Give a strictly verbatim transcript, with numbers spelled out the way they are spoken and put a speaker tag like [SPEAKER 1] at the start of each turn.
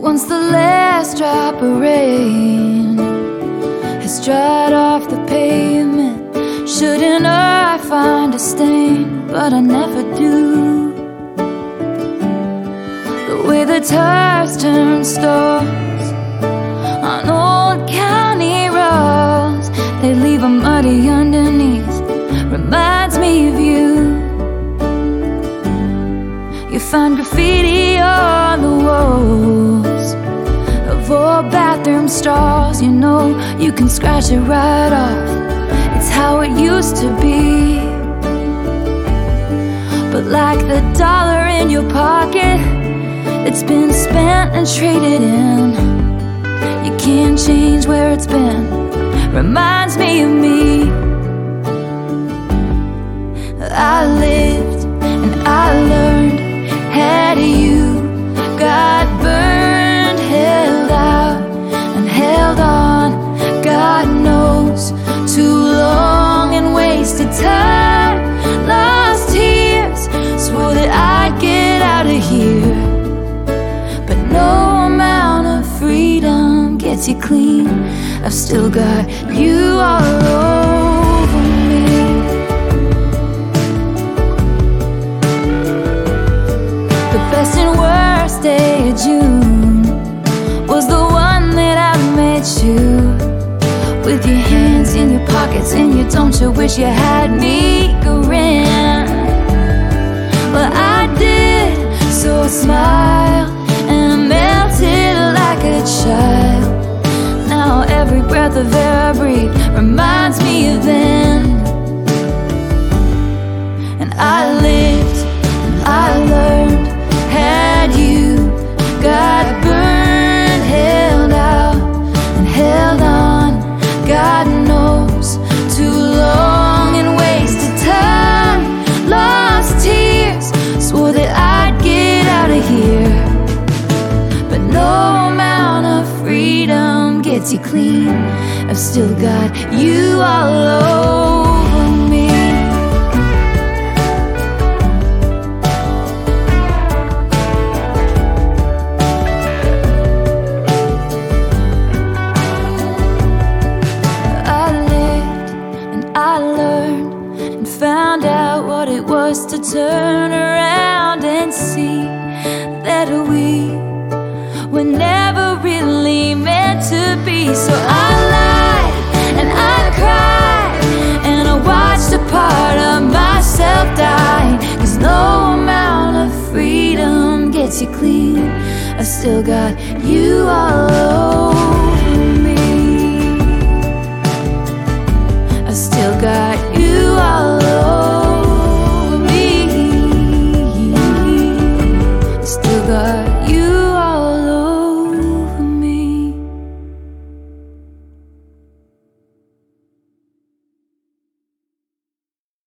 [SPEAKER 1] once the last drop of rain has dried off the pavement, shouldn't I find a stain? But I never do. The way the tires turn stars on old county roads, they leave a muddy underneath, reminds me of you. You find graffiti on the walls of old bathroom stalls. You know you can scratch it right off, it's how it used to be. But like the dollar in your pocket, it's been spent and traded in. You can't change where it's been, reminds me of me. I lived and I learned, had you got burned, held out and held on, God knows, too long and wasted time, lost tears, swore that I'd get out of here. But no amount of freedom gets you clean, I've still got you all over me. The best and worst day of June was the one that I met you, with your hands in your pockets and you don't you wish you had me grin. Well, I did, so I smiled and I melted like a child. Now every breath of air I breathe reminds me of then. And I lived and I learned, had you got burned, held out and held on, God knows, too long and wasted time, lost tears, swore that I'd get out of here. But no amount of freedom gets you clean, I've still got you all over me. I learned and found out what it was to turn around and see that we were never really meant to be. So I lied and I cried and I watched a part of myself die. Cause no amount of freedom gets you clean, I've still got you all over me. I still got you all over me. I still got